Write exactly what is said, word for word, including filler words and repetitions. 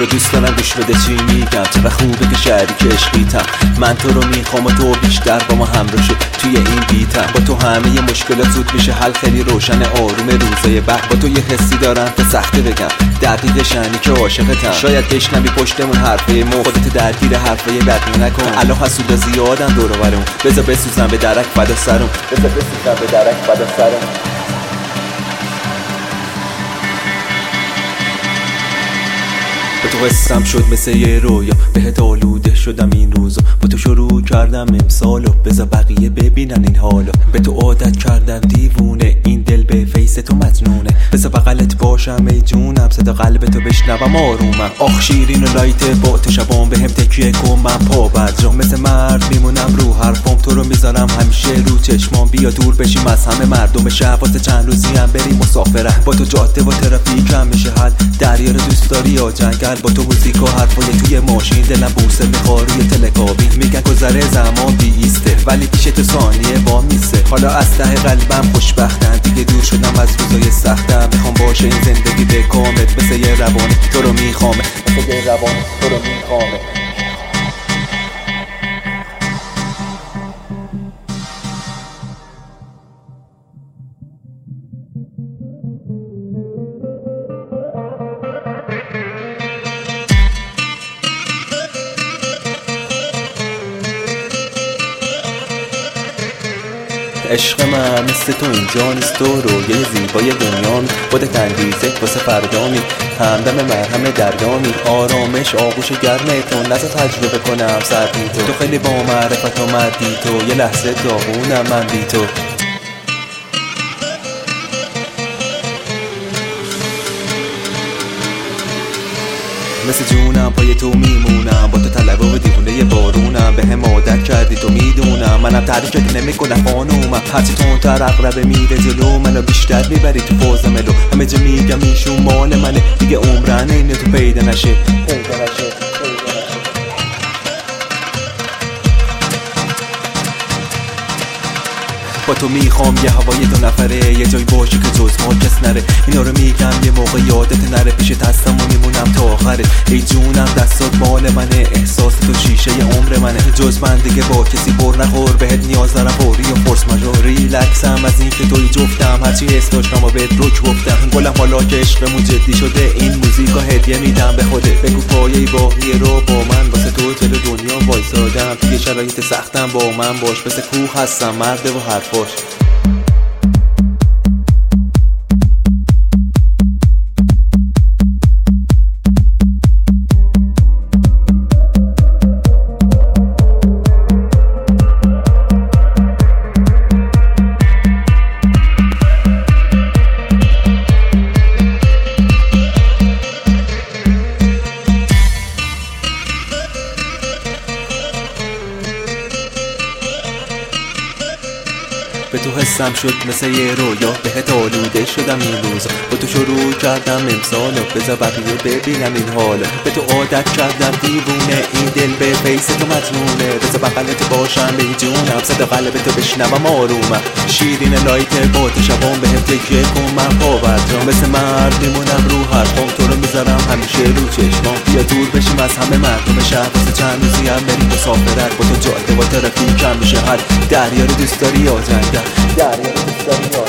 رو دوست دارم گوش بده چی میگم. چقدر خوبه که شریک عشقیتم، من تو رو میخوام و تو بیشتر با ما همراه شو توی این بیتم. با تو همه مشکلات زود میشه حل، خیلی روشن آروم روزای بعد. با تو یه حسی دارم که سخته بگم، دقیق شنی که عاشقتم. شاید بشنوی پشتمون حرفای مو، خودت درگیر حرفای بد نکن. الان حسودا زیادن دور و برمون، بذار بسوزن به درک فدا سرم، بذار بسوزن به درک فدا سرم. با تو قصم شد مثل یه رویا، بهت آلوده شدم این روزا. با تو شروع کردم امسالو، بذار بقیه ببینن این حالو. به تو عادت کردم دیوونه، این دل به فیس تو مجنونه. بذار بغلت باشم ای جونم، صدا قلب تو بشنوم آرومم. آخ شیرین و لایت با تو شبام بهم تکیه کن، من پا برجام مثل مرد میمونم رو حرفام. تو رو میذارم همیشه رو چشمام، بیا دور بشیم از همه مردم شهر. واسه چند روزی هم بریم مسافرت، با تو جاده و ترافیک هم میشه حل. دریا رو دوست داری یا جنگل؟ با تو موزیک و حرفای توی ماشین، دلم بوسه میخواد روی تلکابین. میگن گذره زمان بیسته، ولی پیش تو ثانیه با میسه. حالا از ته قلبم خوشبختم، دیگه دور شدم از روزای سختم. میخوام باشه این زندگی به کامت، مثل یه روانی تو رو میخوامه، مثل یه روانی تو رو میخوامه. عشق من مثل تو اینجا نیست، تو رویه زیبای دنیامی. خودت انگیزه واسه فردامی، همدم مرهم دریامی. آرامش آغوش گرمه تو، نزا تجربه کنم سردی تو. تو خیلی با معرفت و مردی تو، یه لحظه داغونم من بی تو. مثل جونم پای تو میمونم، با تو طلبه و دیوونه بارونم. به هم عادت کردی تو میدونم، منم تعریفت نمی کنم خانومم. هرچی تونتر اقربه میره جلو، منو بیشتر میبری تو فوز ملو. همه جا میگم ایشون مال منه، دیگه عمرن اینه تو پیدا نشه، پیدا نشه. با تو میخوام یه هوای دو نفره، یه جای باشه که جز ما کس نره. اینا رو میگم یه موقع یادت نره، پیشت هستم و میمونم تا آخره. ای جونم دستات مال منه، احساس تو شیشه ی عمر منه. جز من دیگه با کسی بر نخور، بهت نیاز دارم فوری و فرس مجور. ریلکسم از این که توی جفتم، هرچی حس داشتم و بهت رک گفتم. گلم حالا که عشقمون جدی شده، این موزیکو هدیه میدم به خوده. بگو پایه باقی رو با من، واسه تو جلو دنیا وایسادم. توی شرایط سختم با من باش، مثل کوه هستم مرد و حرفاش. به تو حسم شد مثل یه رویا، بهت آلوده شدم این روزا. با تو شروع کردم امسالو، بذار بقیه ببینم این حالو. به تو عادت کردم دیوونه، این دل به فیس تو مجنونه. بذار بغلت باشم ای جونم، صدا قلب تو بشنوم آرومم. شیرین لایت با تو شبام بهم تکیه کن، من پا برجام. مثل مرد میمونم رو حرفام، تو رو میذارم همیشه رو چشمام. بیا دور بشیم از همه مردم شهر، واسه چند روزی هم بریم مسافرت. با تو جاده و ترافیک هم میشه حل. دریا رو دوست داری یا جنگل؟ دریا رو دوست داری یا